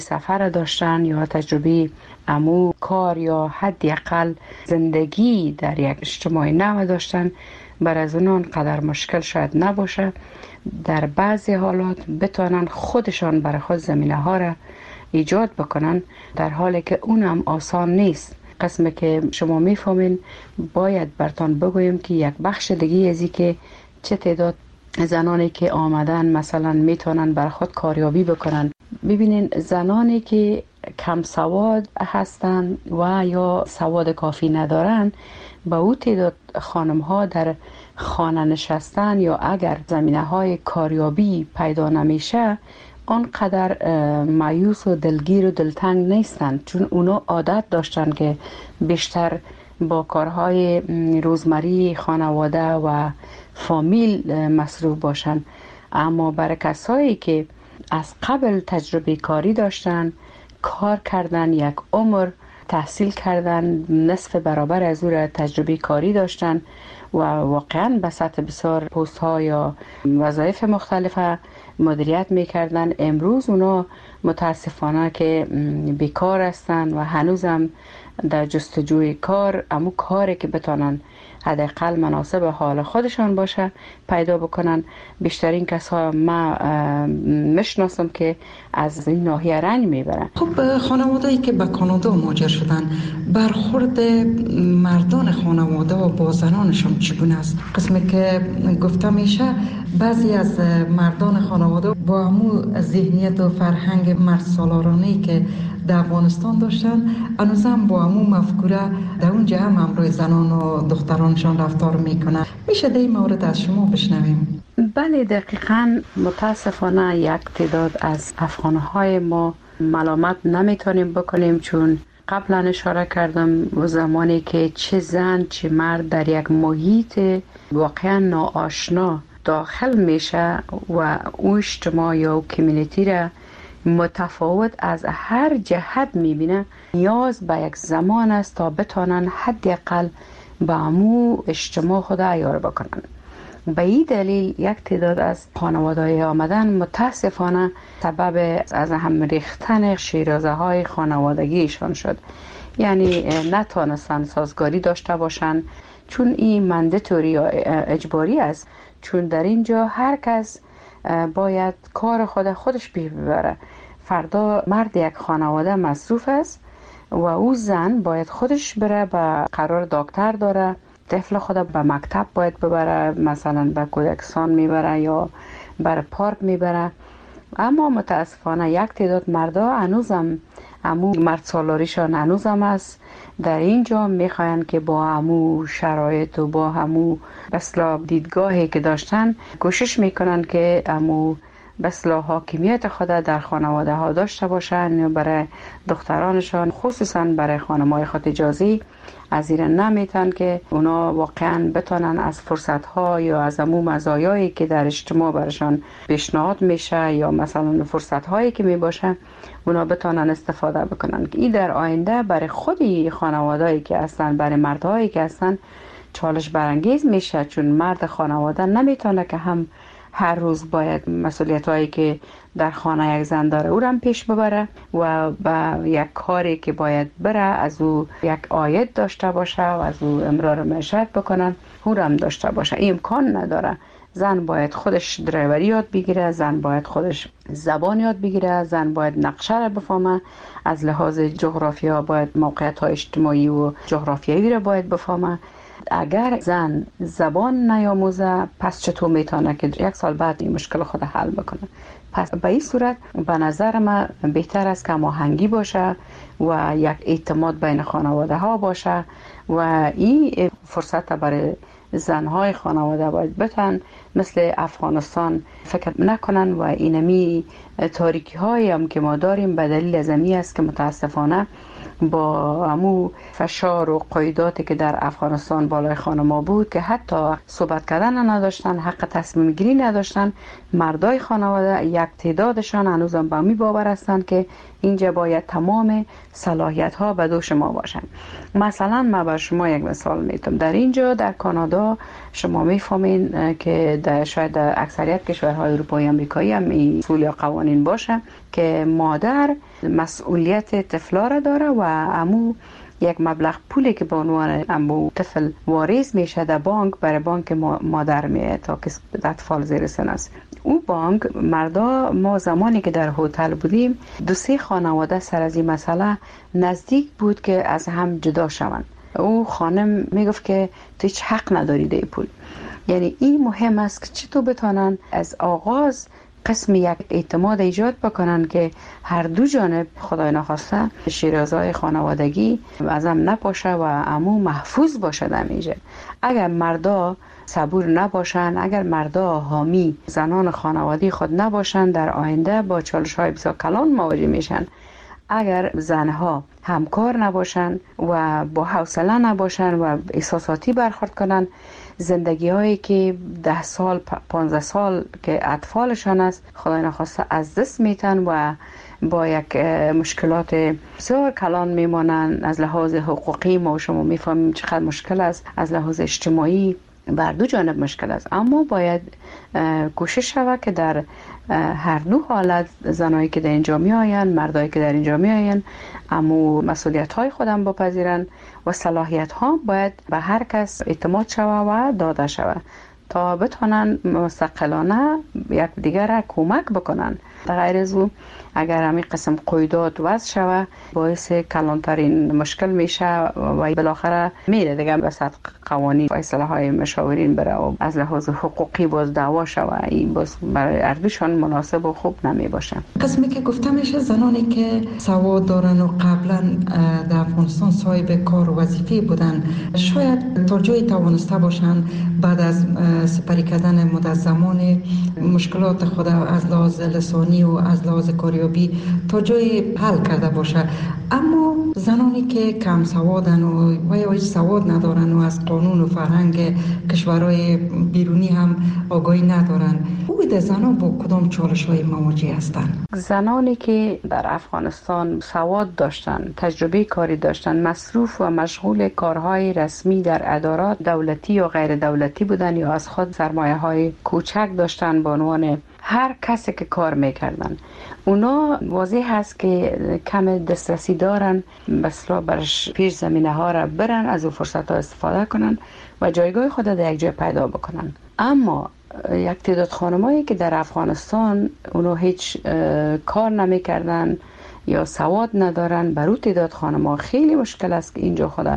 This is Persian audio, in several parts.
سفر داشتن یا تجربه امو کار یا حداقل زندگی در یک اجتماع نو داشتن، بر از اونان قدر مشکل شاید نباشه. در بعضی حالات بتونن خودشان برای خود زمینه ها را ایجاد بکنن، در حالی که اونم آسان نیست. قسمی که شما میفهمین باید برتان بگویم که یک بخش دیگه ازی که چه تعداد زنانی که آمدن مثلا میتونن بر خود کاریابی بکنن. ببینین زنانی که کم سواد هستن و یا سواد کافی ندارن، با او تعداد خانم ها در خانه نشستن یا اگر زمینه های کاریابی پیدا نمیشه آنقدر مایوس و دلگیر و دلتنگ نیستن، چون اونا عادت داشتن که بیشتر با کارهای روزمره خانواده و فامیل مصروف باشن. اما برای کسایی که از قبل تجربه کاری داشتن، کار کردن یک عمر، تحصیل کردن، نصف برابر از او را تجربه کاری داشتن و واقعا به سطح بسیار پست ها یا وظایف مختلفه مدیریت میکردن، امروز اونا متاسفانه که بیکار هستن و هنوزم در جستجوی کار، اما کاری که بتونن حداقل مناسب حال خودشان باشه پیدا بکنن. بیشترین کسا ما مشناسم که از این ناحیه رنج میبرن. خب خانواده‌ای که به کانادا مهاجر شدن، برخورد مردان خانواده و با زنانشان چگونه است؟ قسمی که گفته میشه بعضی از مردان خانواده با همون ذهنیت و فرهنگ مرد سالارانه‌ای که در افغانستان داشتن، هنوزم با همون مفکوره در اونجا هم همراه زنان و دخترانشان رفتار میکنن. میشه در این مورد از شما بشنویم؟ بله دقیقاً. متاسفانه یک تعداد از افغانهای ما ملامت نمیتونیم بکنیم، چون قبلا اشاره کردم و زمانی که چه زن چه مرد در یک محیط واقعا ناآشنا داخل میشه و او اجتماع یا او کمیونیتی را متفاوت از هر جهت میبینه، نیاز به یک زمان است تا بتانن حداقل با امو اجتماع خود عیار بکنن. به این دلیل یک تعداد از خانواده‌های آمدن متاسفانه سبب از هم ریختن شیرازه های خانوادگیشان شد. یعنی نتانستن سازگاری داشته باشن، چون این مندتوری یا اجباری است، چون در اینجا هر کس باید کار خودش ببره. فردا مرد یک خانواده مصروف است و او زن باید خودش بره، به قرار دکتر داره، طفل خود به مکتب باید ببره، مثلا به کودکستان میبره یا بر پارک میبره. اما متاسفانه یک تعداد مردا هنوزم امو مرد سالاریشان هنوزم است در اینجا، میخواین که با امو شرایط و با همو بسلا دیدگاهی که داشتن کوشش میکنن که امو بسلا حاکمیت خود در خانواده ها داشته باشن. برای دخترانشان خصوصا برای خانمای خود اجازی از این نمیتن که اونا واقعا بتونن از فرصت ها یا از امو مزایایی که در اجتماع برشان پیشنهاد میشه یا مثلا فرصت هایی که میباشه اونا بتونن استفاده بکنن. این در آینده برای خودی خانوادهایی که هستن، برای مردهایی که هستن چالش برانگیز میشه، چون مرد خانواده نمیتونه که هم هر روز باید مسئولیت هایی که در خانه یک زن داره او را پیش ببره و با یک کاری که باید بره از او یک عاید داشته باشه و از او امرار معیشت بکنن او را هم داشته باشه. این امکان نداره. زن باید خودش درایوری یاد بگیره، زن باید خودش زبان یاد بگیره، زن باید نقشه را بفهمه، از لحاظ جغرافیا باید موقعیت های اجتماعی و جغرافیایی را باید بفهمه. اگر زن زبان نیاموزه پس چطور میتونه که یک سال بعد این مشکل خود حل بکنه؟ پس به این صورت به نظر من بهتر است که هماهنگی باشه و یک اعتماد بین خانواده ها باشه و این فرصت برای زنهای خانواده باید بتن مثل افغانستان فکر نکنن و اینمی تاریکی هایی هم که ما داریم به دلیل ازمی است که متاسفانه با همو فشار و قیوداتی که در افغانستان بالای خانما بود که حتی صحبت کردن نداشتن، حق تصمیم گیری نداشتن، مردای خانواده یک تعدادشان هنوزم با می باور هستند که اینجا باید تمام صلاحیت ها به دوش ما باشن. مثلا من بر شما یک مثال میتونم. در اینجا در کانادا شما میفهمین که شاید در اکثریت کشورهای اروپایی امریکایی هم این اصول یا قوانین باشه که مادر مسئولیت طفلا را داره و امو یک مبلغ پولی که به عنوان امو طفل واریز میشه در بانک برای بانک مادر میه تا که اطفال زیر سن است. او بانک مردا، ما زمانی که در هتل بودیم 2-3 خانواده سر از این مسئله نزدیک بود که از هم جدا شوند. او خانم میگفت که تو هیچ حق نداری ده پول. یعنی این مهم است که چطور بتانن از آغاز قسم یک اعتماد ایجاد بکنن که هر دو جانب خدای نخواسته شیرازهای خانوادگی از هم نپاشه و امو محفوظ باشه در اینجا. اگر مردا صبور نباشن، اگر مردا حامی زنان خانوادی خود نباشن، در آینده با چالش‌های بسیار کلان مواجه میشن. اگر زنها همکار نباشن و با حوصله نباشن و احساساتی برخورد کنن، زندگی هایی که 10 سال 15 سال که اطفالشان است خدای نخواسته از دست میتن و با یک مشکلات بسیار کلان میمانن. از لحاظ حقوقی ما شما میفهمیم چقدر مشکل است، از لحاظ اجتماعی بر دو جانب مشکل است. اما باید کوشش شود که در هر دو حالت زنایی که در اینجا می آین، مردایی که در اینجا می آین، اما مسئولیت های خودم بپذیرن و صلاحیت ها باید به هر کس اعتماد شود و داده شود تا بتونن مستقلانه یک دیگر را کمک بکنن. در غیر از او اگر همین قسم قیودات وضع شود باعث کلانترین مشکل میشه و بالاخره میره دیگه به سطح قوانین و اصلاح های مشاورین بره و از لحاظ حقوقی باز دعوا شود. این باز برای اردوشان مناسب و خوب نمی باشه. قسمی که گفته میشه زنانی که سواد دارن و قبلا در افغانستان صاحب کار و وظیفه بودن شاید تا جایی توانسته باشن بعد از سپری کردن مدت زمان مشکلات خود از لحاظ لسانی و از لحاظ کاریابی تا جایی حل کرده باشه. اما زنانی که کم سوادن و یا هیچ سواد ندارن و از قانون و فرهنگ کشورهای بیرونی هم آگاهی ندارن، بود زنان با کدام چالش‌های مواجه هستند؟ زنانی که در افغانستان سواد داشتن، تجربه کاری داشتن، مصروف و مشغول کارهای رسمی در ادارات دولتی و غیر دولتی بودن یا از خود سرمایه‌های کوچک داشتن به عنوان هر کسی که کار میکردن، اونا واضح هست که کم دسترسی دارن بسلا برش پیش زمینه ها را برن، از اون فرصت ها استفاده کنن و جایگاه خود در یک جای پیدا بکنن. اما یک تعداد خانمایی که در افغانستان اونا هیچ کار نمیکردن یا سواد ندارن، برای تعداد خانم‌ها خیلی مشکل است که اینجا خود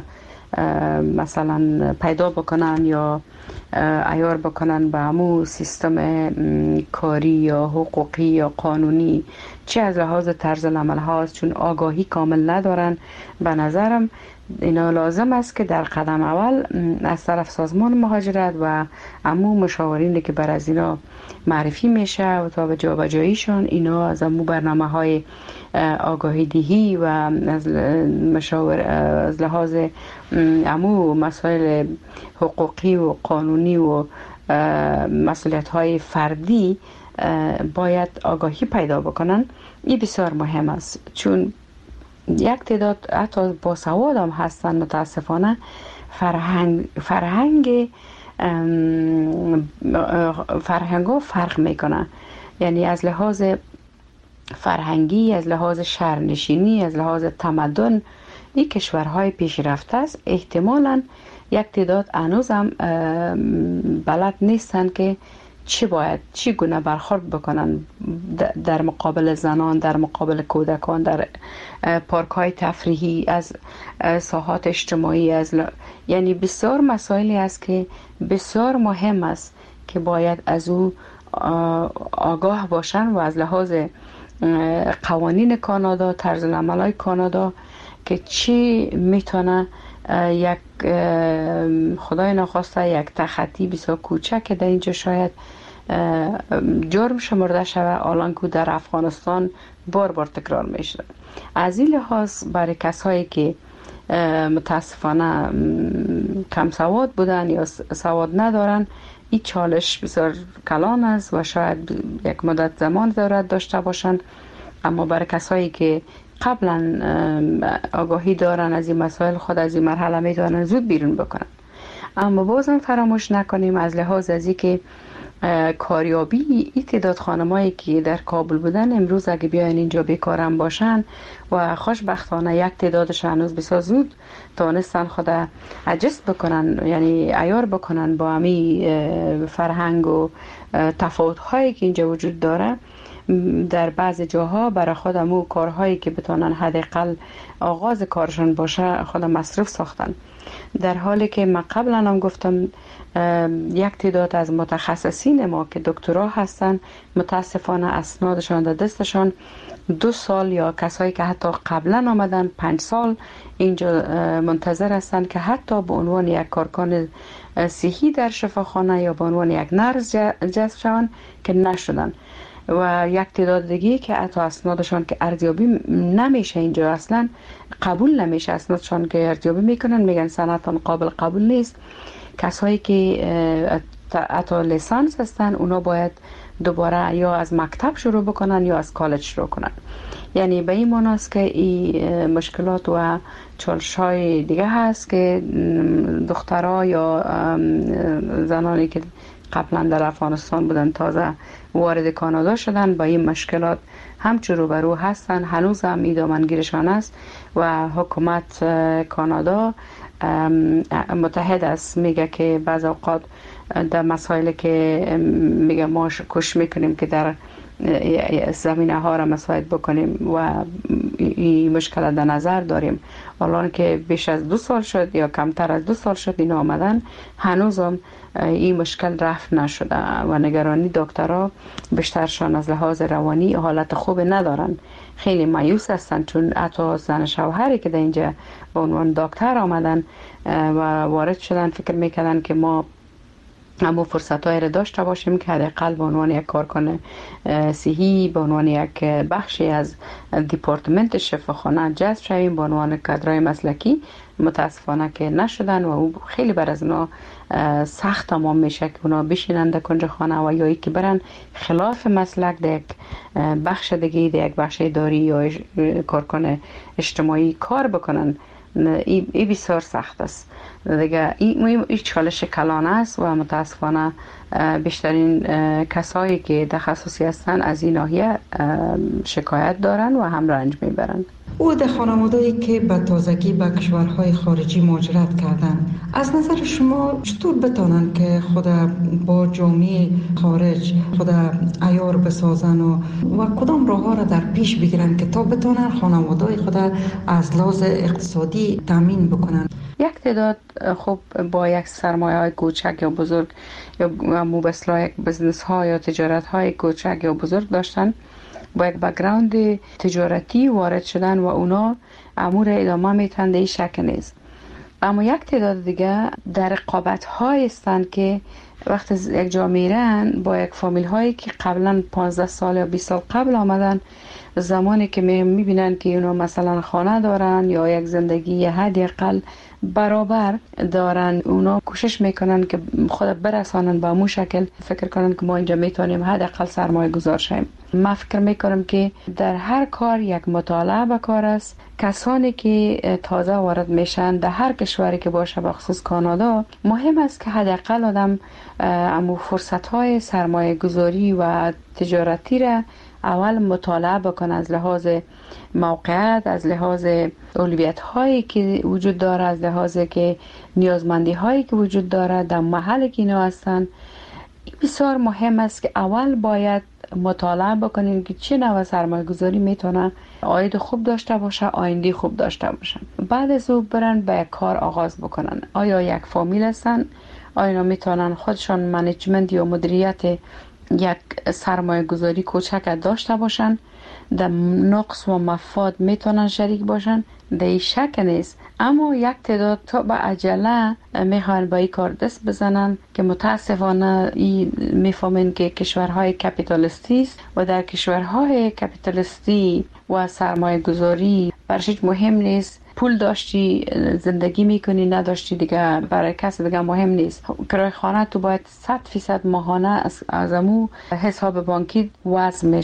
مثلا پیدا بکنن یا عیار بکنن به همون سیستم کاری یا حقوقی یا قانونی، چه از لحاظ طرز العمل هاست، چون آگاهی کامل ندارن. به نظرم اینا لازم است که در قدم اول از طرف سازمان مهاجرت و امو مشاورینی که بر از اینا معرفی میشه و تا به جابجاییشان اینا از امو برنامه های آگاهی دهی و از مشاور از لحاظ امو مسائل حقوقی و قانونی و مسئولیت های فردی باید آگاهی پیدا بکنن. این بسیار مهم است، چون یک تعداد حتی با سواد هم هستن متاسفانه فرهنگ ها فرق میکنه. یعنی از لحاظ فرهنگی، از لحاظ شهرنشینی، از لحاظ تمدن این کشورهای پیشرفته است. احتمالاً یک تعداد هنوز هم بلد نیستن که چی گونه برخورد بکنن در مقابل زنان، در مقابل کودکان، در پارک های تفریحی، از ساحات اجتماعی، یعنی بسیار مسائلی است که بسیار مهم است که باید از او آگاه باشن و از لحاظ قوانین کانادا، طرز العمل‌های کانادا که چی میتونه یک خدای ناخواسته یک تخطی بسیار کوچک در اینجا شاید جرم شمرده شود، الان که در افغانستان بار بار تکرار میشه. از این لحاظ برای کسایی که متاسفانه کم سواد بودن یا سواد ندارن این چالش بسیار کلان است و شاید یک مدت زمان ضرورت داشته باشند. اما برای کسایی که قبلا آگاهی دارن از این مسائل، خود از این مرحله میتونن زود بیرون بکنن. اما بازم فراموش نکنیم از لحاظ از این که کاریابی این تعداد خانمایی که در کابل بودن امروز اگه بیاین اینجا بیکارم باشن و خوشبختانه یک تعدادش هنوز بسیار زود تانستن خود اجست بکنن، یعنی عیار بکنن با همی فرهنگ و تفاوت هایی که اینجا وجود داره. در بعض جاها برای خودمو کارهایی که بتونن حداقل آغاز کارشون باشه خود مصرف ساختن، در حالی که من قبلا هم گفتم یک تعداد از متخصصین ما که دکترا هستن متاسفانه اسنادشان در دستشان 2 سال، یا کسایی که حتی قبلا آمدن 5 سال اینجا منتظر هستن که حتی به عنوان یک کارکن صحی در شفاخانه یا به عنوان یک نرس جذب شوند که نشدن، و یک تعداد دیگه که حتی اسنادشان که ارزیابی نمیشه اینجا، اصلا قبول نمیشه اسنادشان که ارزیابی میکنن، میگن سندتان قابل قبول نیست. کسایی که حتی لیسانس هستن اونا باید دوباره یا از مکتب شروع بکنن یا از کالج شروع کنن. یعنی به این معنی است که این مشکلات و چالش‌های دیگه هست که دخترها یا زنانی که قبلا در افغانستان بودن تازه وارد کانادا شدن با این مشکلات همچون روبرو هستن، هنوز هم این دامنگیرشان است و حکومت کانادا متحد است، میگه که بعض اوقات در مسائلی که میگه ما کش میکنیم که در زمینه ها را مساعد بکنیم و این مشکل در نظر داریم. الان که بیش از 2 سال شد یا کمتر از 2 سال شد اینا آمدن، هنوزم این مشکل رفع نشده و نگرانی دکترها بیشترشان از لحاظ روانی حالت خوب ندارن، خیلی مایوس هستن، چون حتی زن شوهری که در اینجا به عنوان دکتر آمدن و وارد شدن فکر میکردن که ما اما فرصت‌هایی را داشته باشیم که حداقل به عنوان یک کارکن صحی، به عنوان یک بخشی از دیپارتمنت شفاخانه جذب شویم به عنوان کادرای مسلکی. متاسفانه که نشدن و او خیلی بر از اونا سخت تمام میشه که اونا بشینن در کنج خانه و یا که برن خلاف مسلک در یک بخش دیگه، در یک بخش اداری یا کارکن اجتماعی کار بکنن. این بسیار سخت است دیگه. این چالش کلان است و متاسفانه بیشترین کسایی که تخصصی هستن از این ناحیه شکایت دارن و هم رنج میبرن. او در خانواده‌ای که به تازگی به کشورهای خارجی مهاجرت کردن، از نظر شما چطور بتونن که خود با جامعه خارج خود عیار بسازن و کدام راه‌ها را در پیش بگیرن که تا بتونن خانواده‌های خود از لحاظ اقتصادی تامین بکنن؟ یک تعداد خب با یک سرمایه‌های کوچک یا بزرگ یا مبصلای یک بزنس ها یا تجارت های کوچک یا بزرگ داشتن، با یک بک‌گراند تجارتی وارد شدن و اونا امور ادامه میتن، در این شک نیست. اما یک تعداد دیگه در رقابت های هستند که وقتی یک جا میرن با یک فامیل هایی که قبلا 15 سال یا 20 سال قبل آمدن، زمانی که میبینن که اونا مثلا خانه دارن یا یک زندگی حداقل برابر دارن، اونا کوشش میکنن که خود برسانن به همون شکل، فکر کنن که ما اینجا میتونیم حداقل سرمایه گذار شیم. من فکر میکنم که در هر کار یک مطالعه به کار است. کسانی که تازه وارد میشن در هر کشوری که باشه، بخصوص کانادا، مهم است که حداقل آدم امو فرصت های سرمایه گذاری و تجارتی را اول مطالعه بکن، از لحاظ موقعیت، از لحاظ اولویت هایی که وجود داره، از لحاظ که نیازمندی هایی که وجود داره در محل که اینا هستن. بسیار مهم است که اول باید مطالعه بکنیم که چه نوع سرمایه گذاری میتونه عاید خوب داشته باشه، آینده خوب داشته باشه. بعد از او برن به کار آغاز بکنن. آیا یک فامیل هستن؟ آیا میتونن خودشان منیجمنت یا مدیریت یک سرمایه گذاری کوچک داشته باشن؟ در نقص و مفاد میتونن شریک باشن؟ در این شک نیست. اما یک تعداد تا به عجله میخوان با این کار دست بزنن که متاسفانه میفهمن که کشورهای کپیتالیستی است و در کشورهای کپیتالیستی و سرمایه گذاری برش مهم نیست. پول داشتی زندگی میکنی، نداشتی دیگه برای کسی دیگه مهم نیست. کرایه خانه تو باید 100% ماهانه از امو حساب بانکی وضع میشه.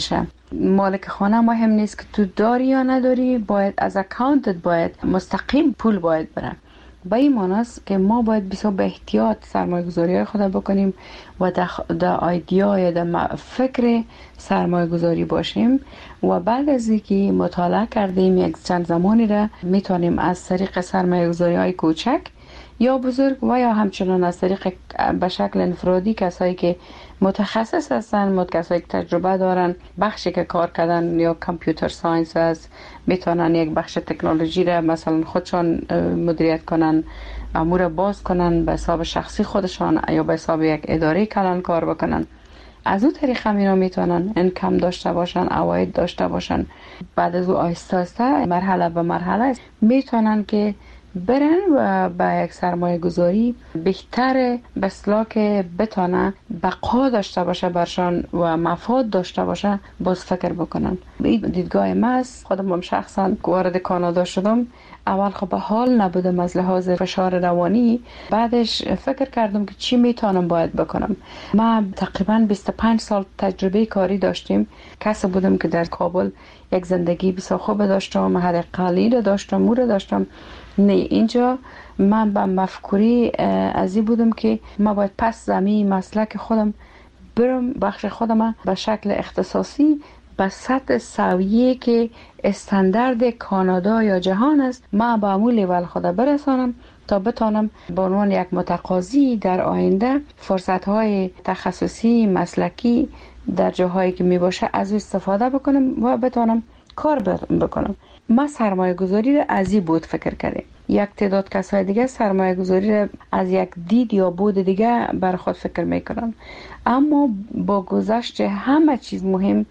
مالک خانه مهم نیست که تو داری یا نداری، باید از اکانتت باید مستقیم پول باید بره. به این معنی است که ما باید بسیار به احتیاط سرمایه گذاری های خود بکنیم و در ایدیا یا در فکر سرمایه گذاری باشیم و بعد از اینکه مطالعه کردیم یک چند زمانی را میتونیم از طریق سرمایه گذاری های کوچک یا بزرگ و یا همچنان از طریق به شکل انفرادی کسایی که متخصص هستن، کسایی که تجربه دارن، بخشی که کار کردن یا کامپیوتر ساینس است، میتونن یک بخش تکنولوژی را مثلا خودشان مدیریت کنن، امور باز کنن به حساب شخصی خودشان یا به حساب یک اداره کلان کار بکنن. از اون طریق همینا میتونن انکم داشته باشن، عواید داشته باشن. بعد از او آهسته آهسته مرحله به مرحله میتونن که برن و به یک سرمایه گذاری بهتر بسلا که بتانه بقا داشته باشه برشان و مفاد داشته باشه باز فکر بکنن. این دیدگاه ما است. خودم هم شخصا وارد کانادا شدم، اول خب به حال نبودم از لحاظ فشار روانی، بعدش فکر کردم که چی میتونم باید بکنم. ما تقریبا 25 سال تجربه کاری داشتیم. کسی بودم که در کابل یک زندگی بسیار خوب داشتم، محل قلیل داشتم، مور داشتم. نه، اینجا من به مفکوری از این بودم که ما باید پس زمین مسلک خودم برم، بخش خودم به شکل اختصاصی به سطح سویه که استاندارد کانادا یا جهان است ما به امون لیول خود برسانم تا بتانم به عنوان یک متقاضی در آینده فرصت‌های تخصصی مسلکی در جاهایی که می باشه از استفاده بکنم و بتانم کار بکنم. ما سرمایه گذاری را از این بود فکر کردیم. یک تعداد کسای دیگه سرمایه گذاری را از یک دید یا بود دیگه بر خود فکر میکنن. اما با گذشت همه چیز مهم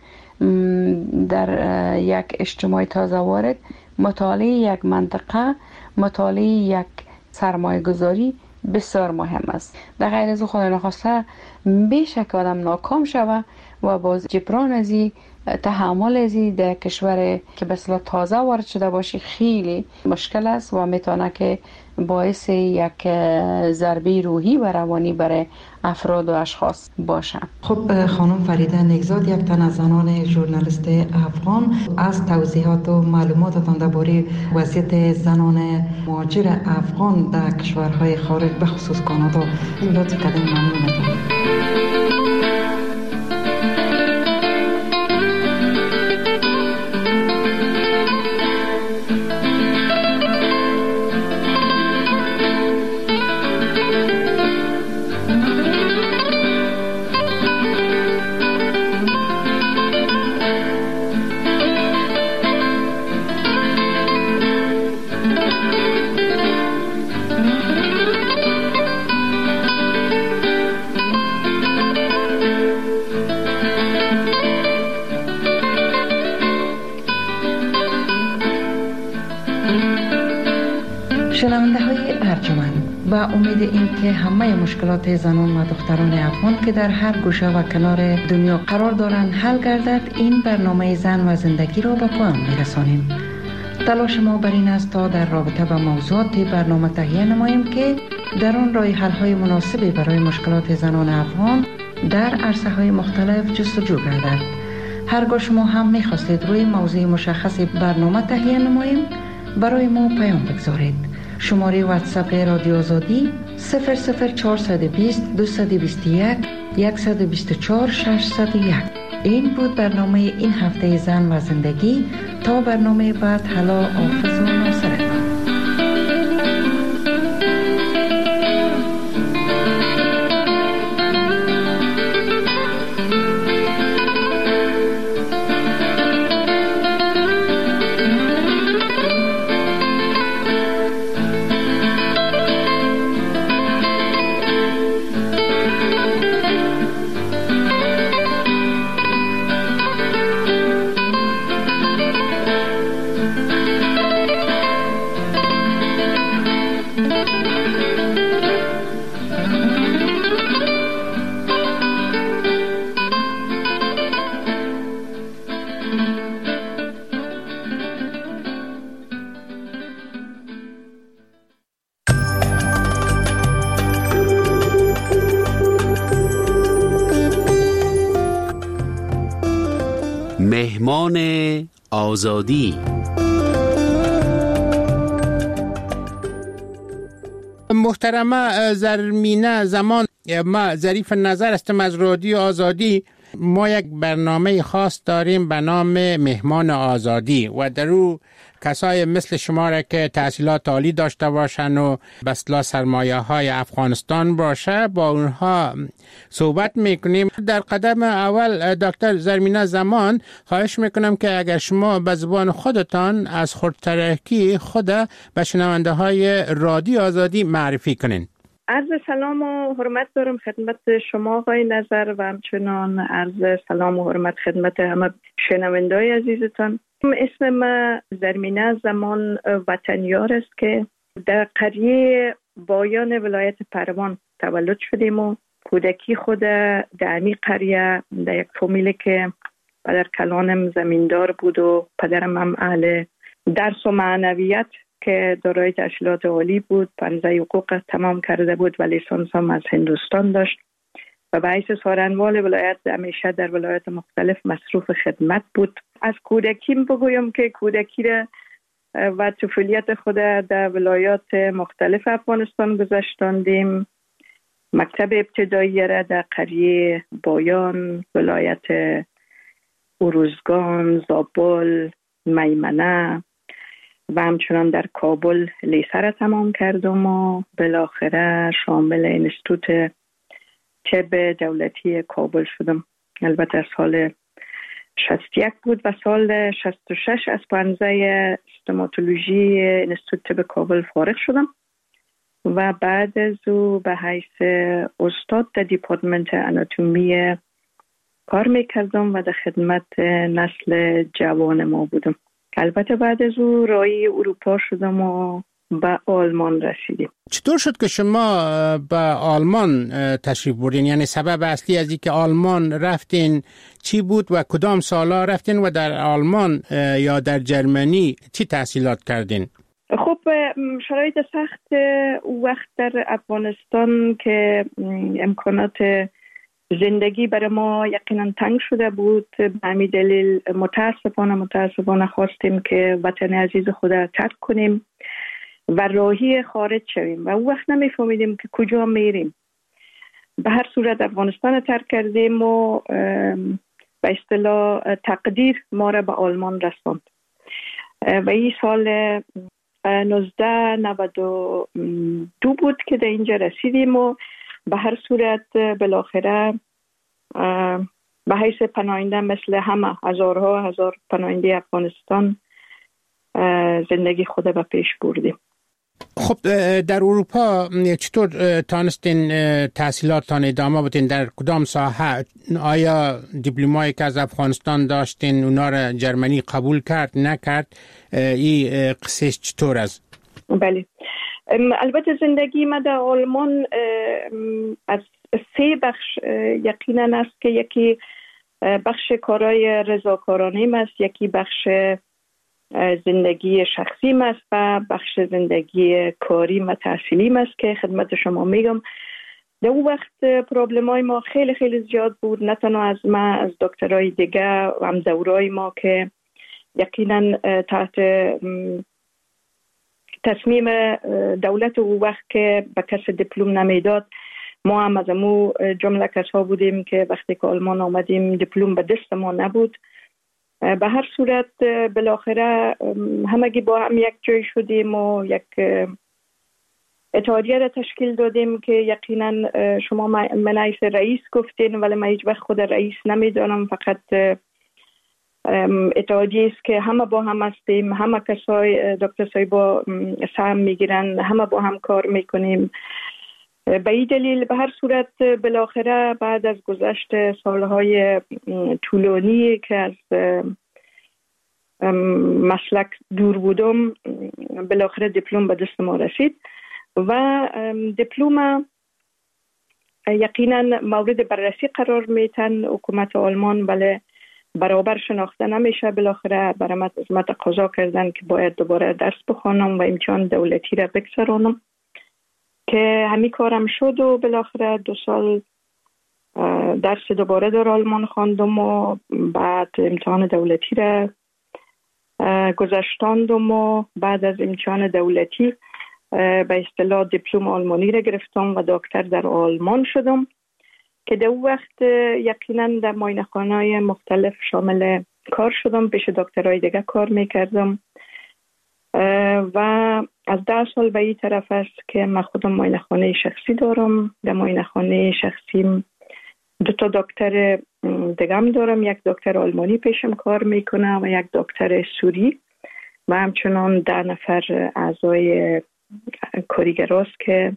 در یک اجتماع تازه وارد، مطالعه یک منطقه، مطالعه یک سرمایه گذاری بسیار مهم است. در غیر از خدا نخواسته بیشه که آدم ناکام شوه و باز جبران ازی تحمل ازی در کشور که به اصطلاح تازه وارد شده باشی خیلی مشکل است و میتونه که باعث یک ضربه روحی و روانی برای افراد و اشخاص باشه. خب خانم فریده نیکزاد، یک تن از زنان ژورنالیست افغان، از توضیحات و معلوماتتان درباره وضعیت زنان مهاجر افغان در کشورهای خارج به خصوص کانادا لطف کردین. ممنونتم. شنونده های ارجمند، با امید اینکه همه مشکلات زنان و دختران افغان که در هر گوشه و کنار دنیا قرار دارند حل گردد، این برنامه زن و زندگی را به پایان میرسانیم. تلاش ما بر این است تا در رابطه با موضوعات برنامه تهیه نماییم که در آن راه حل های مناسبی برای مشکلات زنان افغان در عرصه های مختلف جستجو گردد. هرگاه شما هم میخواستید روی موضوع مشخص برنامه تهیه نماییم، برای ما پیام بگذارید. شماره واتساپ رادیو آزادی 00420 221 124 601. این بود برنامه این هفته زن و زندگی. تا برنامه بعد، حالا حافظ و ناصرتان. مهمان آزادی. محترمه زرمینه زمان، ما ظریف نظر هستم از رادیو آزادی. ما یک برنامه خاص داریم به نام مهمان آزادی و در او کسای مثل شما را که تحصیلات عالی داشته باشن و به اصطلاح سرمایه های افغانستان باشه با اونها صحبت میکنیم. در قدم اول دکتر زرمینه زمان خواهش میکنم که اگر شما به زبان خودتان از خودترکی خود به شنونده های رادیو آزادی معرفی کنین. عرض سلام و حرمت دارم خدمت شما آقای نظر و همچنان عرض سلام و حرمت خدمت همه شنونده‌های عزیزتان. اسم ما زرمینه زمان وطنیار است که در قریه بایان ولایت پروان تولد شدیم و کودکی خود در امی قریه در یک فامیلی که پدر کلانم زمیندار بود و پدرم هم اهل درس و معنویت که دارای تحصیلات عالی بود، 15 حقوق تمام کرده بود و لیسانس هم از هندوستان داشت و به حیث سارنوال ولایت همیشه در ولایت مختلف مصروف خدمت بود. از کودکیم بگویم که کودکی را و طفولیت خود در ولایات مختلف افغانستان گذشتاندیم. مکتب ابتدایی را در قریه بایان، ولایت اروزگان، زابل، میمنه و همچنان در کابل لیسه را تمام کردم و بالاخره شامل انستیتوت طب دولتی کابل شدم. البته سال 61 بود و سال 66 از پانزه استوماتولوژی انستیتوت طب کابل فارغ شدم و بعد از او به حیث استاد در دیپارتمنت آناتومی کار میکردم و در خدمت نسل جوان ما بودم. البته بعد از او راهی اروپا شدم و به آلمان رسیدیم. چطور شد که شما به آلمان تشریف بردین؟ یعنی سبب اصلی از اینکه آلمان رفتین چی بود و کدام سالا رفتین و در آلمان یا در جرمنی چی تحصیلات کردین؟ خب شرایط سخت وقت در افغانستان که امکانات زندگی برای ما یقینا تنگ شده بود، به همین دلیل متاسفانه خواستیم که وطن عزیز خود را ترک کنیم و راهی خارج شویم و او وقت نمیفهمیدیم که کجا میریم. به هر صورت افغانستان را ترک کردیم و به اصطلاح تقدیر ما را به آلمان رساند و این سال 1992 بود که در اینجا رسیدیم و به هر صورت بالاخره به حیث پناهنده مثل همه هزار پناهنده افغانستان زندگی خود به پیش بردیم. خب در اروپا چطور تانستین تحصیلاتتان ادامه بدین؟ در کدام ساحه؟ آیا دیپلمایی که از افغانستان داشتین اونا را جرمنی قبول کرد نکرد؟ این قصهش چطور است؟ بله، البته زندگی ما در آلمان از 3 بخش یقینا است که یکی بخش کارهای رضاکارانه است، یکی بخش زندگی شخصی است و بخش زندگی کاری و تحصیلی است که خدمت شما میگم. در اون وقت پروبلمای ما خیلی خیلی زیاد بود، نه تنها از ما، از دکترای دیگه و هم دورای ما که یقینا تحت تصمیم دولت او وقت که به کس دیپلم نمیداد، ما هم از امو جمله کسا بودیم که وقتی که آلمان آمدیم دیپلم به دست ما نبود. به هر صورت بالاخره همگی با هم یک جای شدیم و یک اتحادیه را تشکیل دادیم که یقینا شما من رئیس گفتین ولی من هیچ وقت خود رئیس نمیدانم، فقط اتحادیه است که همه با هم هستیم، همه کسای دکتر صاحبا سهم میگیرن، همه با هم کار میکنیم. به این دلیل به هر صورت بالاخره بعد از گذشت سالهای طولانی که از مسلک دور بودم، بالاخره دیپلم به دست ما رسید و دیپلم یقینا مورد بررسی قرار میتن حکومت آلمان، ولی برابر شناخته نمیشه. بالاخره برام از من تقاضا کردن که باید دوباره درس بخوانم و امتحان دولتی را بگذرانم که همین کارم شد و بالاخره 2 سال درس دوباره در آلمان خواندم و بعد امتحان دولتی را گذشتاندم و بعد از امتحان دولتی به اصطلاح دیپلم آلمانی را گرفتم و دکتر در آلمان شدم که در اون وقت یقینا در معاینه‌خانه‌های مختلف شامل کار شدم. پیش دکترای دیگه کار میکردم و از 10 سال به این طرف است که من خودم معاینه‌خانه شخصی دارم. در معاینه‌خانه شخصیم 2 دکتر دیگم دارم، یک دکتر آلمانی پیشم کار میکنه و یک دکتر سوری و همچنان 10 نفر اعضای کارگراست که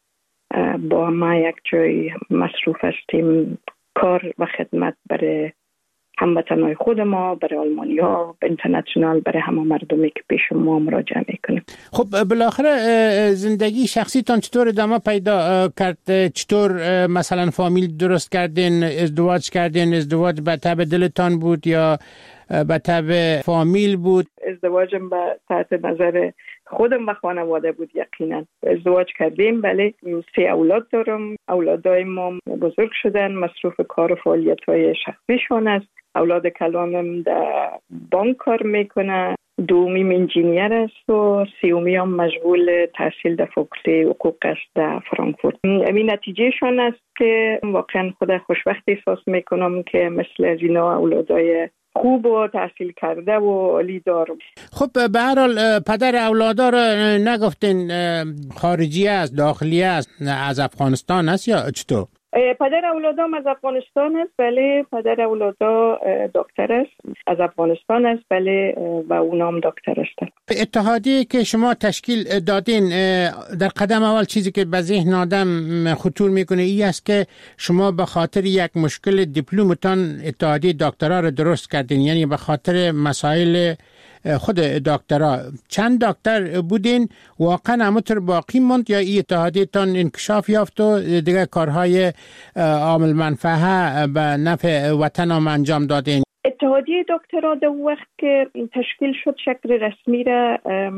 با ما یک جای مصروف هستیم کار و خدمت برای هموطنهای خود ما، برای آلمانی‌ها، اینترنشنال، برای همه مردمی که پیش ما مراجعه میکنیم. خب بالاخره زندگی شخصیتان چطور ادامه پیدا کرد؟ چطور مثلا فامیل درست کردین، ازدواج کردین؟ ازدواج به تبع دلتان بود یا به تبع فامیل بود؟ ازدواجم به تحت نظر خودم و خانواده بود. یقینا ازدواج کردیم، ولی 3 اولاد دارم. اولادای ما بزرگ شدن، مصروف کار و فعالیت‌های شخصیشون است. اولاد کلانم در بانک کار میکنه، دومیم انجینیر است و سیومی هم مشغول تحصیل در فاکولته حقوق است در فرانکفورت. این نتیجهشان است که واقعا خود خوشبخت احساس میکنم که مثل از اینا اولادای خوب و تحصیل کرده و عالی دارم. خب به هر حال پدر اولادا رو نگفتین خارجی است، داخلی است، از افغانستان است یا چطور؟ پدر اولادام از افغانستان است، بله. پدر اولادا دکتر است، از افغانستان است، بله، و اونام دکتر است. اتحادیه که شما تشکیل دادین، در قدم اول چیزی که به ذهن آدم خطور میکنه این است که شما به خاطر یک مشکل دیپلمتان اتحادیه دکترا رو درست کردین، یعنی به خاطر مسائل خود دکترا. چند دکتر بودین؟ واقعا همونطور باقی موند یا این اتحادیه تان انکشاف یافت و دیگه کارهای عامل منفعه به نفع وطن هم انجام دادین؟ اتحادیه دکترا در وقت که تشکیل شد شکل رسمی را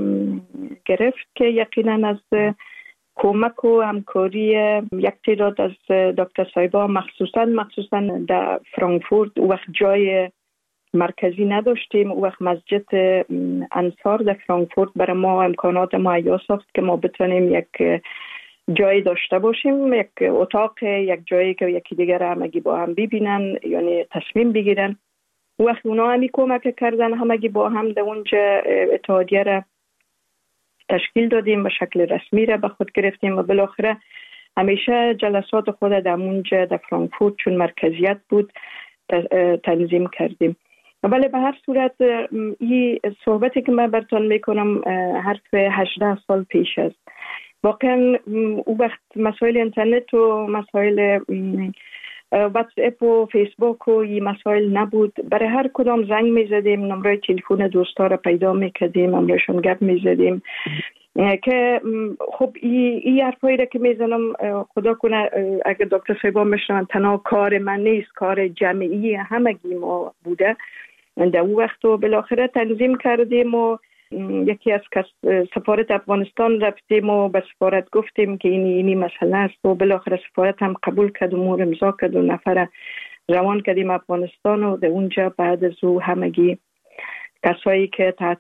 گرفت که یقینا از کمک و همکاری یک تعداد از دکتر صاحبا مخصوصا در فرانکفورت وقت جای مرکزی نداشتیم. او وقت مسجد انصار در فرانکفورت برای ما امکانات مهیا ساخت که ما بتونیم یک جایی داشته باشیم، یک اتاق، یک جایی که یکی دیگر همگی با هم ببینن، یعنی تصمیم بگیرن. او وقت اونا همی کمک کردن، همگی با هم در اونجا اتحادیه را تشکیل دادیم و شکل رسمی را به خود گرفتیم و بالاخره همیشه جلسات خود در اونجا در فرانکفورت چون مرکزیت بود تنظیم کردیم. ولی به هر صورت این صحبتی که من براتون میکنم حرف 18 سال پیش است. واقعا او وقت مسائل اینترنت و مسائل واتس اپ و فیسبوک و این مسائل نبود. برای هر کدام زنگ میزدیم، نمره تلفن دوستا را پیدا میکردیم، امرشون گپ میزدیم که خب این حرفایی را که میزنم خدا کنه اگر دکتر صاحبا میشنون تنها کار من نیست، کار جمعی همگی ما بوده. در اون وقت و بالاخره تنظیم کردیم و یکی از سفارت افغانستان رفتیم و به سفارت گفتیم که اینی مسئله است و بالاخره سفارت هم قبول کرد و مور امضا کرد و نفر روان کردیم افغانستان و در اونجا بعد از او همگی کسایی که تحت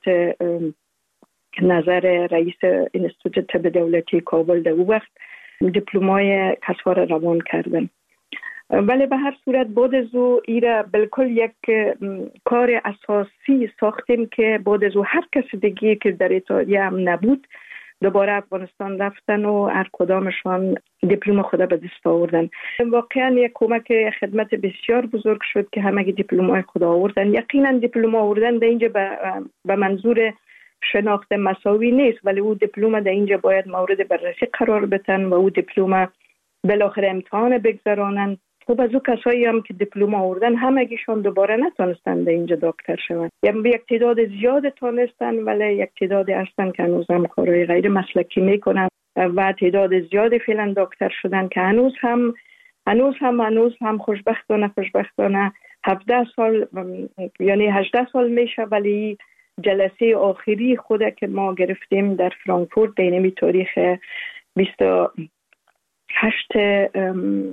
نظر رئیس انستیتوت طب دولتی کابل در اون وقت دیپلمای کسوار روان کردن. ولی به هر صورت بعد از او ایره بالکل یک کار اساسی ساختیم که بعد از او هر کس دیگه که در اتحادیه هم نبود دوباره افغانستان رفتن و هر کدامشان دیپلم خود به دست آوردن. واقعا یک کمک خدمت بسیار بزرگ شد که همه دیپلم‌های خود آوردن. یقینا دیپلم آوردن در اینجا به منظور شناخت مساوی نیست، ولی او دیپلم در اینجا باید مورد بررسی قرار بدن و او دیپلم بالاخره امتحان بگذرانن. خب از او کسایی هم که دیپلم آوردن همگیشون دوباره نتونستن در اینجا دکتر شون. یک تعداد زیاد تونستن ولی یک تعداد هستن که هنوز هم کارهای غیر مسلکی میکنن و تعداد زیاد فعلا دکتر شدن که هنوز هم خوشبختانه 17 سال یعنی 18 سال میشه، ولی جلسه آخری خود که ما گرفتیم در فرانکفورت دینمی تاریخ 28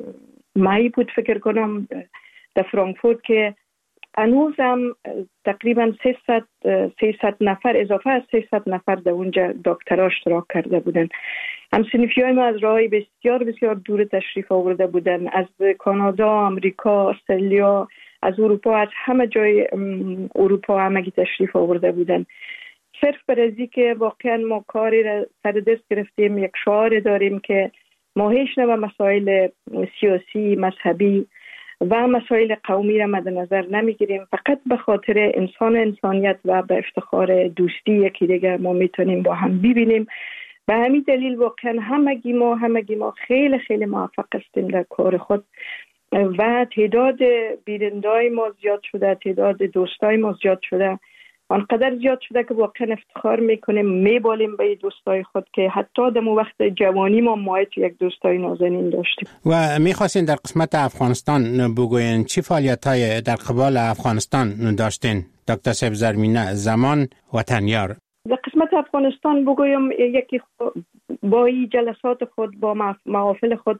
مایی بود فکر کنم در فرانکفورت که هنوز هم تقریبا 300 نفر اضافه از 300 نفر در اونجا دکترها اشتراک کرده بودن. همسنفیای ما از راهی بسیار بسیار دور تشریف آورده بودن، از کانادا، آمریکا، استرالیا، از اروپا، از همه جای اروپا همگی تشریف آورده بودن. صرف برای که واقعا ما کاری را سر دست گرفتیم، یک شعار داریم که ما هیچ نوع مسائل سیاسی، مذهبی و مسائل قومی را مد نظر نمیگیریم، فقط به خاطر انسانیت و به افتخار دوستی یکی دیگر ما میتونیم با هم ببینیم. به همین دلیل واقعا همگی ما خیلی خیلی موفق هستیم در کار خود و تعداد بینندای ما زیاد شده، تعداد دوستای ما زیاد شده، آنقدر زیاد شده که واقعا افتخار میکنیم، میبالیم به دوستای خود که حتی در وقت جوانی ما یک دوستای نازنین داشتیم. و میخواستین در قسمت افغانستان بگوین چی فعالیت‌های در قبال افغانستان داشتین دکتر صاحب زرمینه زمان وطنیار؟ در قسمت افغانستان بگویم یکی با جلسات خود، با محافل خود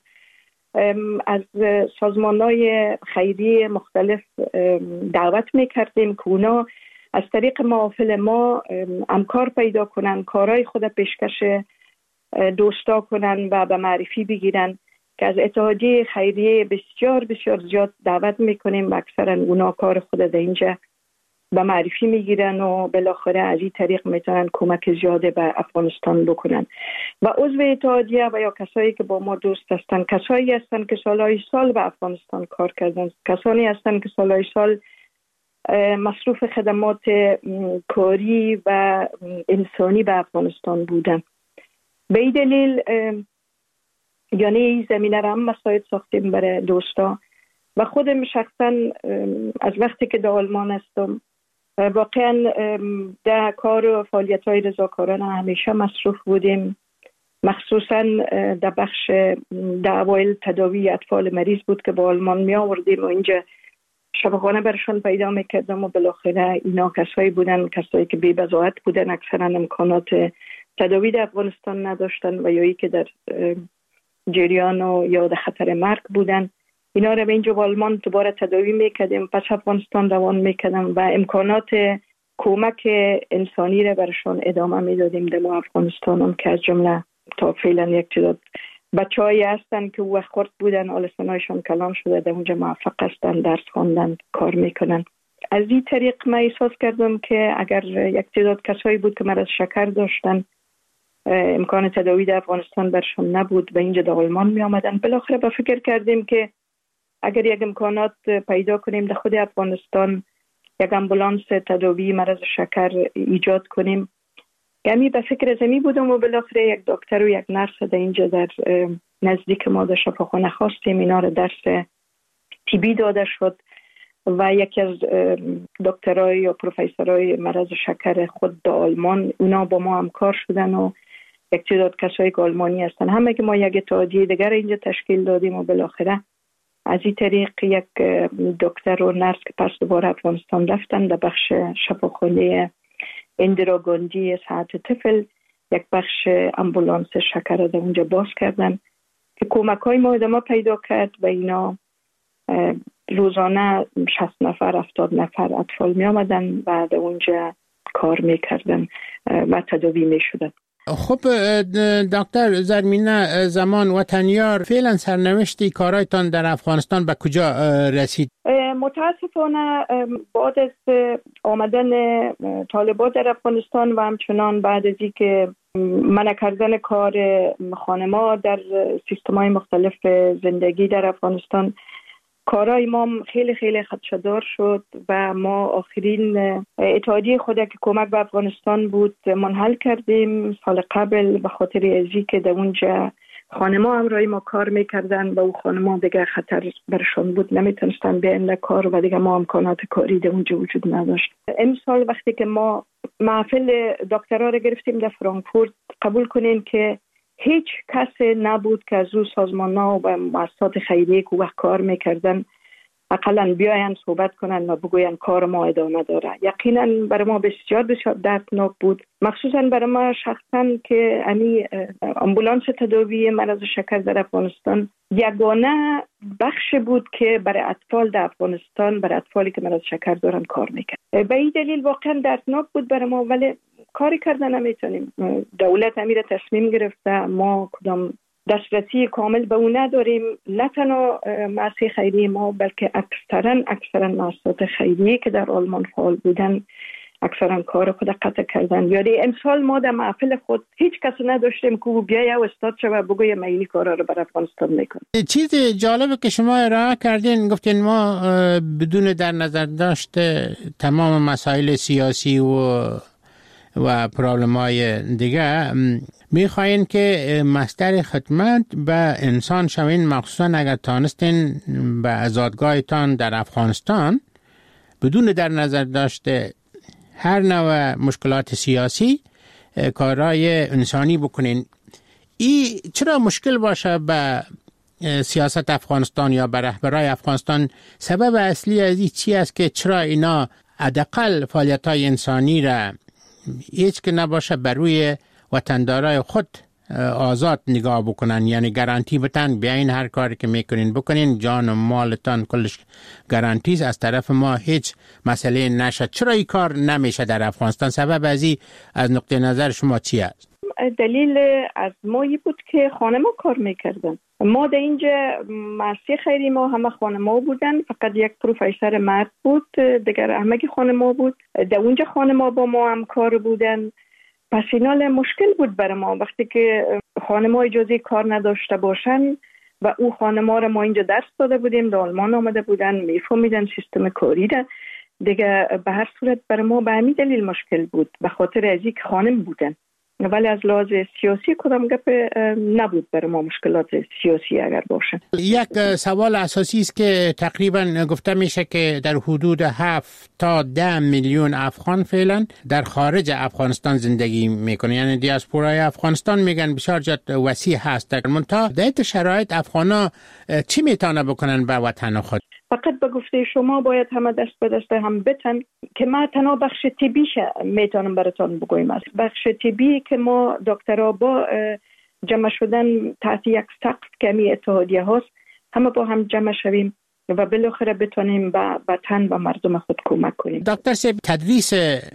از سازمان‌های خیریه مختلف دعوت میکردیم که اونا از طریق محافل ما امکار پیدا کنن، کارهای خود پیشکش دوستا کنن و به معرفی بگیرن که از اتحادیه خیریه بسیار بسیار زیاد دعوت میکنیم و اکثرا اونا کار خود در اینجا به معرفی میگیرن و بالاخره از این طریق میتونن کمک زیاده به افغانستان بکنن. و عضو اتحادیه و یا کسایی که با ما دوست هستن، کسایی هستن که سالهای سال به افغانستان کار کردن، کسانی هستن که سالهای سال مصروف خدمات کاری و انسانی به افغانستان بودن. به این دلیل یعنی این زمینه را هم مساعد ساختیم برای دوستا و خودم شخصا از وقتی که در آلمان هستم واقعا در کار و فعالیت‌های رضاکارانه همیشه مصروف بودیم، مخصوصا در بخش اوایل تداوی اطفال مریض بود که با آلمان می آوردیم و اینجا شفاخانه برشان پیدا میکردم و بالاخره اینا کسایی بودن، کسایی که بی بضاعت بودن، اکثرا امکانات تداوی در افغانستان نداشتن و یا که در جریان و یا در خطر مرگ بودن. اینا رو به اینجا آلمان دوباره تداوی میکردیم، پس افغانستان روان میکردم و امکانات کمک انسانی رو برشان ادامه میدادیم در افغانستان هم که از جمله تا فعلا یک تعداد بچه‌هایی هستن که وقت خورد بودن، آلسانایشان کلان شده، در اونجا موفق هستن، درس خواندن، کار میکنن. از این طریق من احساس کردم که اگر یک تعداد کسایی بود که مرض شکر داشتن، امکان تداوی در افغانستان برشان نبود و اینجا در آلمان می آمدن، بالاخره با فکر کردیم که اگر یک امکانات پیدا کنیم در خود افغانستان، یک امبولانس تداوی مرض شکر ایجاد کنیم. یعنی به فکر زمین بودم و بالاخره یک دکتر و یک نرس در اینجا در نزدیک ما در شفاخانه خواستیم، اینا رو درس طبی داده شد و یکی از دکترای یا پروفسورای مرض شکر خود در آلمان اونا با ما همکار شدن و یک تعداد کسایی که آلمانی هستن همه که ما یک اتحادیه دیگر اینجا تشکیل دادیم و بالاخره از این طریق یک دکتر و نرس که پس دوباره افغانستان رفتن در بخش شفاخانه اندرا گاندی صحت طفل یک بخش امبولانس شکر در اونجا باز کردن که کمک های ما ادامه پیدا کرد و اینا روزانه 60 نفر 70 نفر اطفال می آمدن و در اونجا کار می کردن و تداوی می شدن. خب دکتر زرمینه زمان وطنیار، فعلا سرنوشتی کارایتان در افغانستان به کجا رسید؟ متاسفانه بعد از آمدن طالبان در افغانستان و همچنان بعد از اینکه منع کردن کار خانما در سیستم‌های مختلف زندگی در افغانستان، کارهای ما خیلی خیلی خدشه‌دار شد و ما آخرین اتحادیه خود که کمک به افغانستان بود منحل کردیم سال قبل به خاطر ازی که در اونجا خانما همراهی ما کار میکردن و او خانما دیگه خطر برشان بود، نمیتونستن بیان در کار و دیگه ما امکانات کاری در اونجا وجود نداشت. امسال وقتی که ما محفل دکترها رو گرفتیم در فرانکفورت، قبول کنین که هیچ کس نبود که از او سازمان‌ها و مؤسسات خیریه که وقت کار میکردن اقلا بیاین صحبت کنن و بگوین کار ما ادامه داره. یقینا برای ما بسیار بسیار دردناک بود، مخصوصا برای ما شخصا که آمبولانس تداوی مرض شکر در افغانستان یگانه بخش بود که برای اطفال در افغانستان، برای اطفالی که مرض شکر دارن کار میکرد. به این دلیل واقعا دردناک بود برای ما، ولی کاری کردن نمیتونیم. دولت امیر تصمیم گرفته، ما کدام دسترسی کامل به اون نداریم، نه تنها مؤسسه خیریه ما بلکه اکثرا مؤسسات خیریه که در آلمان فعال بودن اکثرا کار خود قطع کردن. یعنی امسال ما در محفل خود هیچ کس نداشتیم که بیایه و استاد شوه بگویه ما این کارا رو برای افغانستان میکنیم. چیز جالبه که شما ارائه کردین، گفتین ما بدون در نظر داشت تمام مسائل سیاسی و پرابلم‌های دیگه میخواین که مصدر خدمت به انسان شوین، مخصوصا اگر تانستین به آزادگاهتان در افغانستان بدون در نظر داشته هر نوع مشکلات سیاسی کارهای انسانی بکنین. این چرا مشکل باشه به سیاست افغانستان یا به رهبرای افغانستان؟ سبب اصلی از این چی است که چرا اینا حداقل فعالیت‌های انسانی را هیچ که نباشه بر روی وطندارای خود آزاد نگاه بکنن، یعنی گارانتی بتن بیاین هر کاری که میکنین بکنین، جان و مالتان کلش گارانتی است، از طرف ما هیچ مسئله نشه. چرا این کار نمیشه در افغانستان؟ سبب از نقطه نظر شما چی است؟ دلیل از مایی بود که خانما کار میکردن. ما در اینجا مؤسسه خیری ما همه خانما بودن، فقط یک پروفسور مرد بود، دیگر همه خانما بود. در اونجا خانما با ما هم کار بودن. پس اینال مشکل بود برای ما وقتی که خانما اجازه کار نداشته باشن و او خانما را ما اینجا درس داده بودیم، در آلمان آمده بودن، میفهمیدن سیستم کاری را دیگه. به هر صورت برای ما به همین دلیل مشکل بود، به خاطر از اینکه خانم بودن. ولی از لحاظ سیاسی کدام گپ نبود برای ما مشکلات سیاسی اگر باشه. یک سوال اساسی است که تقریبا گفته میشه که در حدود 7 تا 10 میلیون افغان فعلا در خارج افغانستان زندگی میکنه، یعنی دیاسپورای افغانستان میگن بسیار جد وسیع هست. در منتها در شرایط افغانا چی میتونه بکنن به وطن خود؟ فقط به گفته شما باید همه دست به دست هم بتن که ما تنها بخش طبی میتونم براتون بگویم است. بخش طبی که ما دکترها با جمع شدن تحت یک سقف که می اتحادیه هاست، همه با هم جمع شویم و بالاخره بتونیم به وطن و مردم خود کمک کنیم. دکتر صاحب، تدریس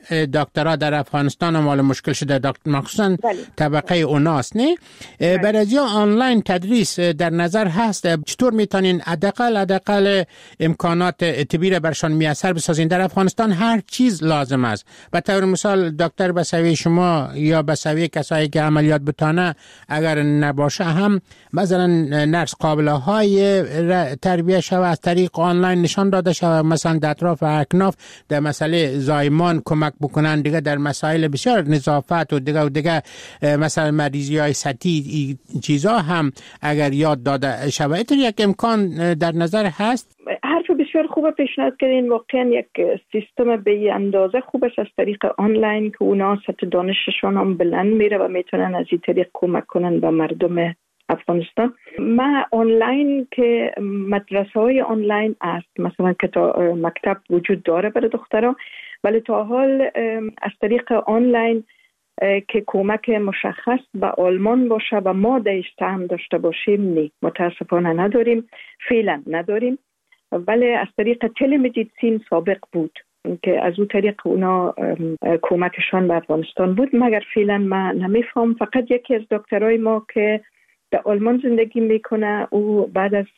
دکترا در افغانستان مال مشکل شده، مخصوصا طبقه اوناست نه؟ برای آنلاین تدریس در نظر هست. چطور میتونین حداقل امکانات طبی را برشان میسر بسازین؟ در افغانستان هر چیز لازم است. به طور مثال دکتر به سوی شما یا به سوی کسایی که عملیات بتانه اگر نباشه هم مثلا نرس قابله های تربیه شود از طریق آنلاین نشان داده شود، مثلا در اطراف اکناف در مسئله زایمان کمک بکنن، دیگه در مسائل بسیار نظافت و دیگه مثلا مریضی های سطحی چیزا هم اگر یاد داده شود. یک امکان در نظر هست؟ حرف بسیار خوب پیشنهاد کردین. واقعا یک سیستم به اندازه خوب است از طریق آنلاین که اونا سطح دانششون هم بلند میره و میتونن از این طریق کمک کنن به مردم افغانستان. ما آنلاین که مدرسه های آنلاین است، مثلا که مکتب وجود داره برای دخترها، ولی تا حال از طریق آنلاین که کمک مشخص به آلمان باشه و ما دایش هم داشته باشیم نه، متاسفانه نداریم، فعلا نداریم. ولی از طریق تلمدیسین سابق بود که از اون طریق اونا کمکشان به افغانستان بود، مگر فعلا ما نمیفهم. فقط یکی از دکترای ما که در آلمان زندگی میکنه، او بعد از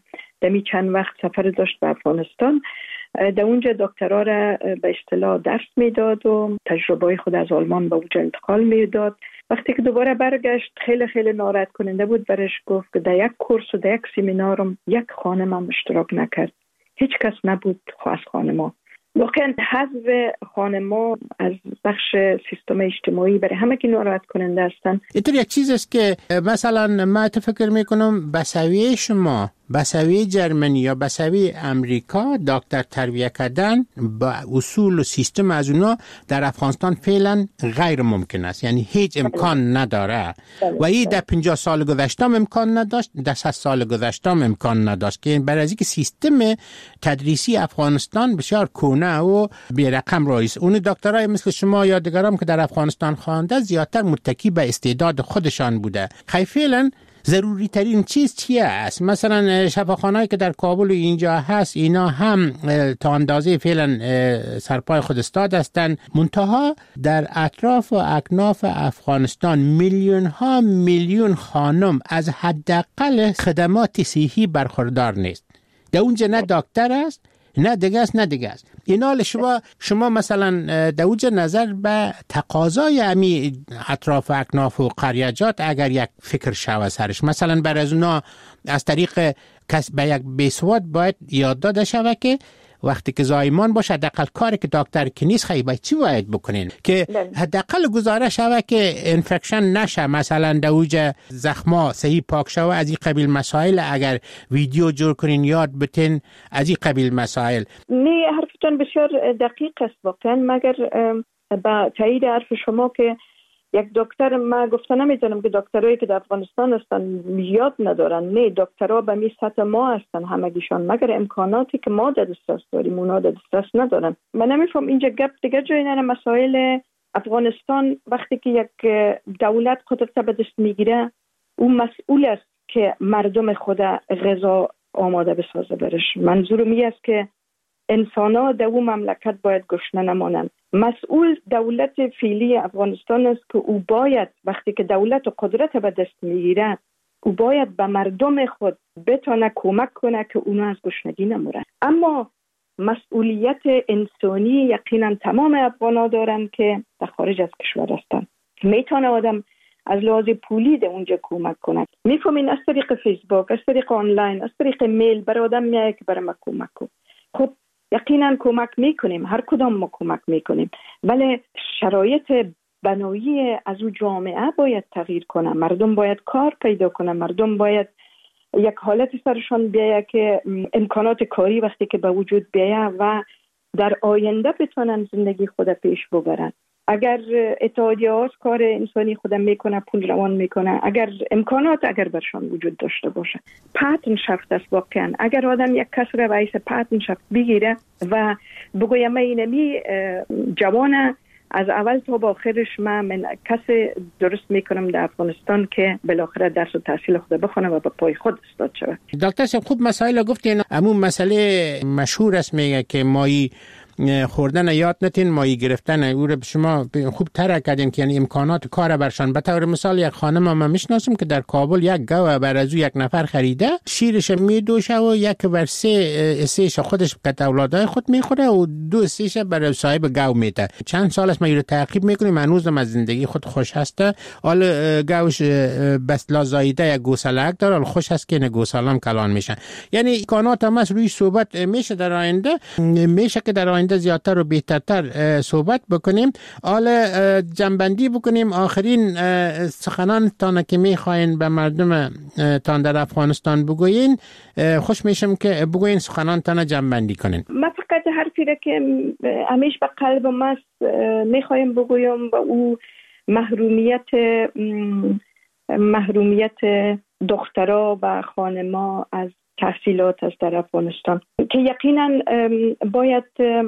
دمی چند وقت سفر داشت به افغانستان، در اونجا دکترها را به اصطلاح درس میداد و تجربه خود از آلمان به اونجا انتقال میداد. وقتی که دوباره برگشت خیلی خیلی ناراحت کننده بود. برش گفت که در یک کورس و در یک سمینارم یک خانم هم اشتراک نکرد، هیچ کس نبود خاص خانما. واقعا حذف خانما از بخش سیستم اجتماعی برای همه که ناراحت کننده هستن. اینطور یک چیز است که مثلا ما فکر میکنم به سویه شما بسوی جرمنی یا بسوی امریکا دکتر تربیه کردن با اصول و سیستم از اونا در افغانستان فعلا غیر ممکن است، یعنی هیچ امکان نداره و این در 50 سال گذشته امکان نداشت، در 100 سال گذشته امکان نداشت که برای اینکه سیستم تدریسی افغانستان بسیار کهنه و بی رقم رایز. اون دکترای مثل شما یا دیگران که در افغانستان خوانده زیادتر متکی به استعداد خودشان بوده. فعلا ضروری ترین چیز چیه است؟ مثلا شفاخانه‌ای که در کابل و اینجا هست اینا هم تا اندازه فعلا سرپای خود استاد هستند، منتها در اطراف و اکناف افغانستان میلیون خانم از حداقل خدمات صحی برخوردار نیست. در اونجا نه دکتر است، نه دیگه است. اینال شما مثلا در اونجا نظر به تقاضای امی اطراف اکناف و قریجات اگر یک فکر شوه سرش، مثلا بر از اونا از طریق کس به یک بیسواد باید یاد داده شوه که وقتی که زایمان باشه حداقل کاری که دکتر که نیست خیلی باید چی باید بکنین که حداقل گزارش شوه که انفکشن نشه، مثلا در اوج زخما صحیح پاک شوه. از این قبیل مسائل اگر ویدیو جور کنین یاد بتین، از این قبیل مسائل. نه، حرفتون بسیار دقیق است واقعا، مگر با تایید حرف شما که یک دکتر، ما گفته نمیتونم که دکترایی که در افغانستان هستن یاد ندارن، نه، دکترها به می سطح ما هستن همگیشان، مگر امکاناتی که ما در دسترس داریم اونا در دسترس ندارن. من نمیفهم اینجا گپ دیگه جای نره. مسائل افغانستان وقتی که یک دولت قدرت به دست میگیره، اون مسئول است که مردم خود غذا آماده بسازه برش. منظورم این است که انسان‌ها در اون مملکت باید گشنه نمانند. مسئول دولت فعلی افغانستان است که او باید وقتی که دولت و قدرت به دست میگیره، او باید به مردم خود بتونه کمک کنه که اونا از گشنگی نمورن. اما مسئولیت انسانی یقینا تمام افغان‌ها دارن که در خارج از کشور هستن. میتونه آدم از لحاظ پولی در اونجا کمک کنه. میفهمین از طریق فیسبوک، از طریق آنلاین، از طریق میل بر آدم میگه که برای ما کمک کن. خب یقینا کمک میکنیم، هر کدام ما کمک میکنیم، ولی شرایط بنایی از او جامعه باید تغییر کنه. مردم باید کار پیدا کنه، مردم باید یک حالت سرشان بیایه که امکانات کاری وقتی که به وجود بیایه و در آینده بتونن زندگی خود پیش ببرن. اگر اتحادیه ها کار انسانی خودم میکنه، پول روان میکنه، اگر امکانات اگر برشان وجود داشته باشه، پاتن شفت است واقعا. اگر آدم یک کس را باعث پاتن شفت بگیره و بگویم اینمی جوانه از اول تا با آخرش من کسی درست میکنم در افغانستان که بالاخره درس و تحصیل خود بخونه و به پای خود استاد شود. دکتر صاحب خوب مسائل گفتین. همون مسئله مشهور است میگه که مایی خوردن یاد نتین، مایی گرفتن او رو شما خوب ترک کردین که یعنی امکانات کار برشان. به طور مثال یک خانم ما میشناسم که در کابل یک گاو بر از یک نفر خریده، شیرش میدوشه و یک بر سهش خودش که اولادای خود میخوره و دو سهش بر صاحب گاو میده. چند سال است ما رو تعقیب میکنیم، هنوزم از زندگی خود خوش هسته. حال گاوش بس لازایده یک گوسلک داره، حال خوش هست که نه گوسالم کلان میشن. یعنی امکانات هم روی صحبت میشه در آینده، میشه که در آینده زیادتر و بهترتر صحبت بکنیم. حالا جنبندی بکنیم. آخرین سخنان تان که میخواین به مردم تان در افغانستان بگوین، خوش میشم که بگوین سخنان تان جنبندی کنین. من فقط حرفی را که همیشه به قلب ما میخوایم بگویم و او محرومیت دخترها و خانما از تحصیلات است در افغانستان، که یقینا باید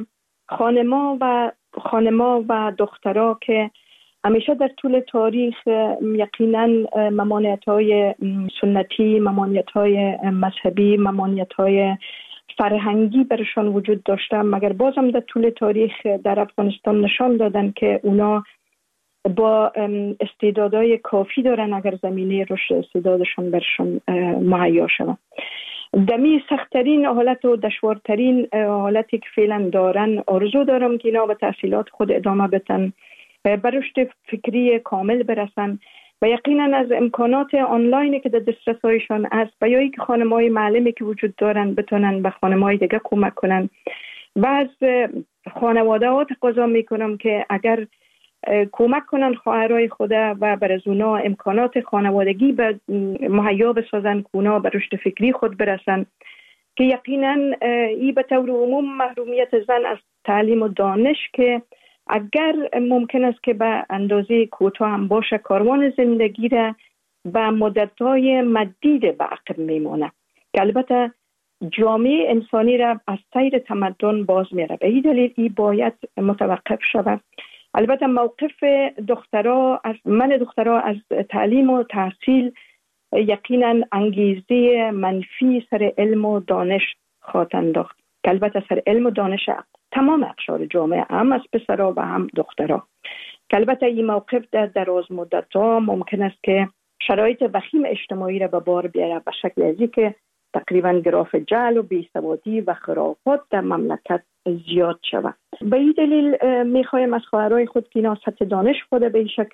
خانما و دخترها که همیشه در طول تاریخ یقینا ممانعت‌های سنتی، ممانعت‌های مذهبی، ممانعت‌های فرهنگی برشان وجود داشته، مگر بازم در طول تاریخ در افغانستان نشان دادن که اونا با استعدادهای کافی دارن اگر زمینه رشد استعدادشان برشان مهیا شود. دمی سخت‌ترین حالت و دشوارترین حالتی که فعلا دارن، آرزو دارم که اینا به تحصیلات خود ادامه بدن، به رشد فکری کامل برسن و یقینا از امکانات آنلاینی که در دسترسایشان است و یا اینکه خانم‌های معلمی که وجود دارن بتونن به خانم‌های دیگه کمک کنن. و از خانواده‌ها تقاضا میکنم که اگر کمک کنن خواهرای خود و بر از اونا امکانات خانوادگی مهیا بسازن که اونا به رشد فکری خود برسن، که یقینا ای به طور عموم محرومیت زن از تعلیم و دانش که اگر ممکن است که به اندازه کوتاه هم باشه کاروان زندگی را به مدت‌های مدید به عقب میمونه، که البته جامعه انسانی را از سیر تمدن باز میره. به این دلیل ای باید متوقف شود. البته موقف دخترها از تعلیم و تحصیل یقینا انگیزه منفی سر علم و دانش خواهد انداخت، که البته سر علم و دانش تمام اقشار جامعه، هم از پسرها و هم دخترها، که البته این موقف در دراز مدت ها ممکن است که شرایط وخیم اجتماعی را به بار بیاره به شکل ازی که تقریبا گراف جهل و بیسوادی و خرافات در مملکت زیاد شود. به این دلیل میخوایم از خواهرای خود که اینا سطح دانش خود به این شکل